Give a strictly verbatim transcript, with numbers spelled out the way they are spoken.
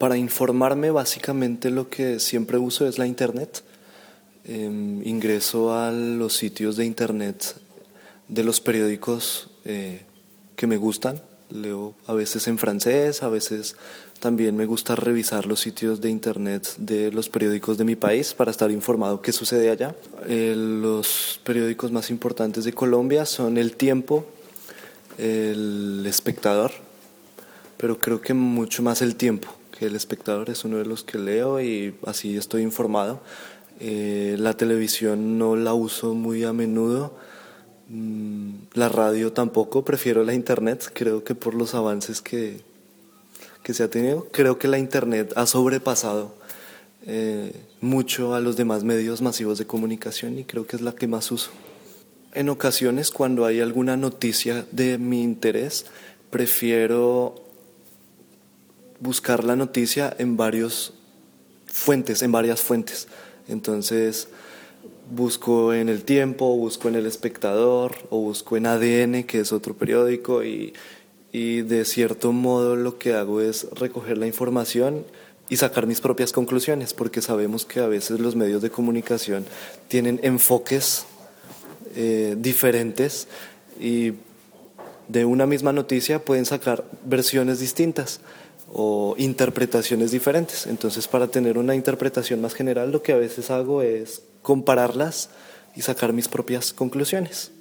Para informarme, básicamente lo que siempre uso es la internet. Eh, ingreso a los sitios de internet de los periódicos eh, que me gustan. Leo a veces en francés, a veces también me gusta revisar los sitios de internet de los periódicos de mi país para estar informado qué sucede allá. Eh, los periódicos más importantes de Colombia son El Tiempo, El Espectador, pero creo que mucho más El Tiempo, que El Espectador es uno de los que leo y así estoy informado. Eh, la televisión no la uso muy a menudo. La radio tampoco, prefiero la internet, creo que por los avances que, que se ha tenido, creo que la internet ha sobrepasado eh, mucho a los demás medios masivos de comunicación y creo que es la que más uso. En ocasiones, cuando hay alguna noticia de mi interés, prefiero buscar la noticia en varios fuentes, en varias fuentes. Entonces, busco en El Tiempo, busco en El Espectador o busco en A D N, que es otro periódico, y, y de cierto modo lo que hago es recoger la información y sacar mis propias conclusiones, porque sabemos que a veces los medios de comunicación tienen enfoques eh, diferentes y de una misma noticia pueden sacar versiones distintas o interpretaciones diferentes. Entonces, para tener una interpretación más general, lo que a veces hago es compararlas y sacar mis propias conclusiones.